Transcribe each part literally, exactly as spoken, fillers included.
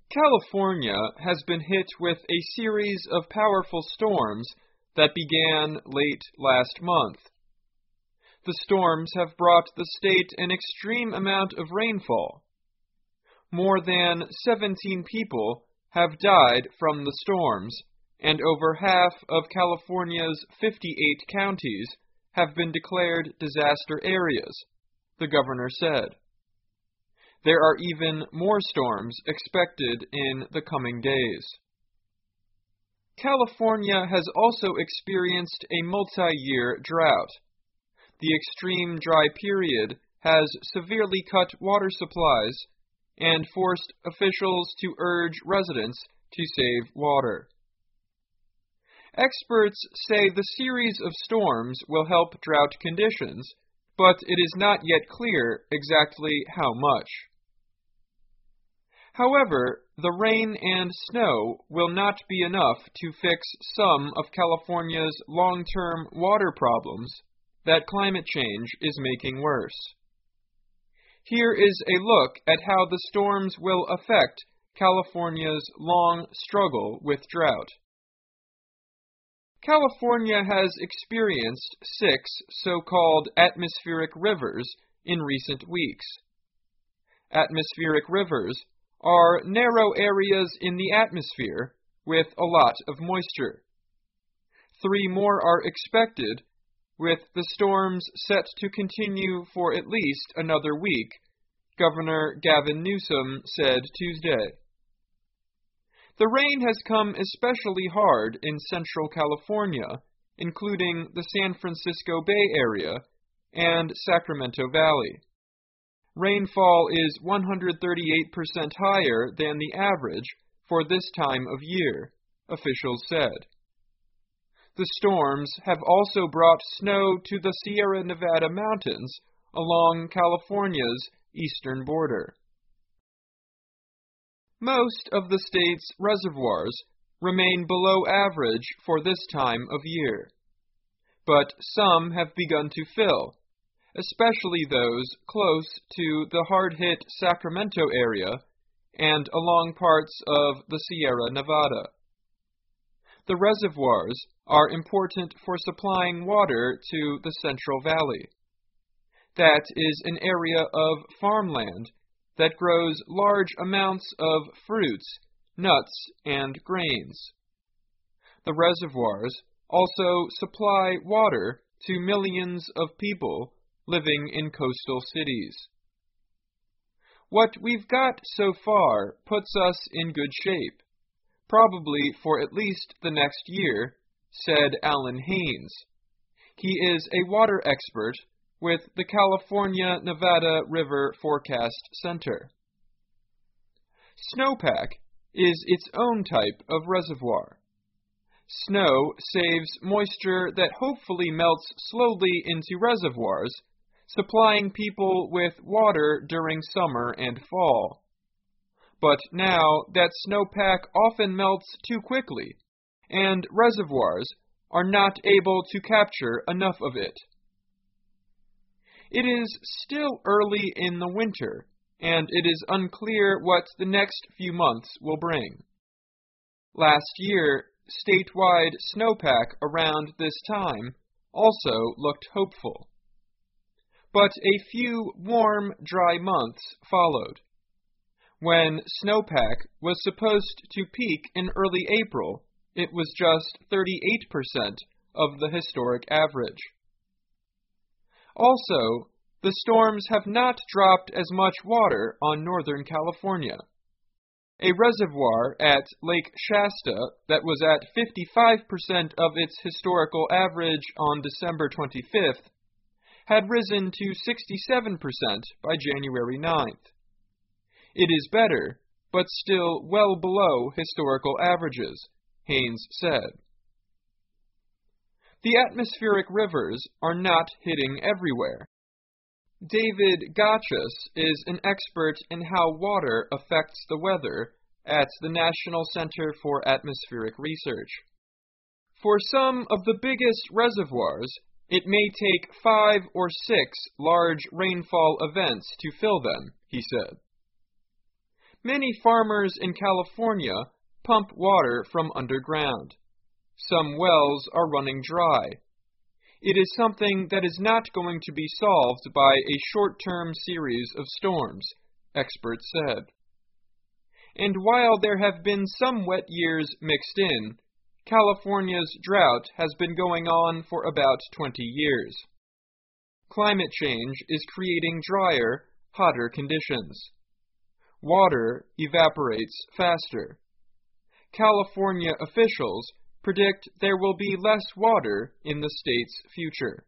California has been hit with a series of powerful storms that began late last month. The storms have brought the state an extreme amount of rainfall. More than seventeen people have died from the storms, and over half of California's fifty-eight counties have been declared disaster areas, the governor said. There are even more storms expected in the coming days. California has also experienced a multi-year drought. The extreme dry period has severely cut water supplies and forced officials to urge residents to save water. Experts say the series of storms will help drought conditions, but it is not yet clear exactly how much. However, the rain and snow will not be enough to fix some of California's long-term water problems that climate change is making worse. Here is a look at how the storms will affect California's long struggle with drought. California has experienced six so-called atmospheric rivers in recent weeks. Atmospheric rivers are narrow areas in the atmosphere with a lot of moisture. Three more are expected, with the storms set to continue for at least another week, Governor Gavin Newsom said Tuesday. The rain has come especially hard in central California, including the San Francisco Bay Area and Sacramento Valley. Rainfall is one hundred thirty-eight percent higher than the average for this time of year, officials said. The storms have also brought snow to the Sierra Nevada mountains along California's eastern border. Most of the state's reservoirs remain below average for this time of year, but some have begun to fill, especially those close to the hard-hit Sacramento area and along parts of the Sierra Nevada. The reservoirs are important for supplying water to the Central Valley. That is an area of farmland that grows large amounts of fruits, nuts, and grains. The reservoirs also supply water to millions of people living in coastal cities. What we've got so far puts us in good shape, probably for at least the next year, said Alan Haynes. He is a water expert with the California-Nevada River Forecast Center. Snowpack is its own type of reservoir. Snow saves moisture that hopefully melts slowly into reservoirs, supplying people with water during summer and fall. But now that snowpack often melts too quickly, and reservoirs are not able to capture enough of it. It is still early in the winter, and it is unclear what the next few months will bring. Last year, statewide snowpack around this time also looked hopeful. But a few warm, dry months followed. When snowpack was supposed to peak in early April, it was just thirty-eight percent of the historic average. Also, the storms have not dropped as much water on Northern California. A reservoir at Lake Shasta that was at fifty-five percent of its historical average on December twenty-fifth had risen to sixty-seven percent by January ninth. It is better, but still well below historical averages, Haynes said. The atmospheric rivers are not hitting everywhere. David Gachis is an expert in how water affects the weather at the National Center for Atmospheric Research. For some of the biggest reservoirs, it may take five or six large rainfall events to fill them, he said. Many farmers in California pump water from underground. Some wells are running dry. It is something that is not going to be solved by a short-term series of storms, experts said. And while there have been some wet years mixed in, California's drought has been going on for about twenty years. Climate change is creating drier, hotter conditions. Water evaporates faster. California officials predict there will be less water in the state's future.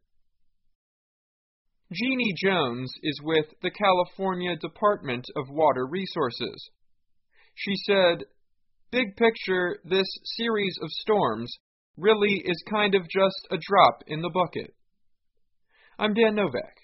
Jeannie Jones is with the California Department of Water Resources. She said, "Big picture, this series of storms really is kind of just a drop in the bucket." I'm Dan Novak.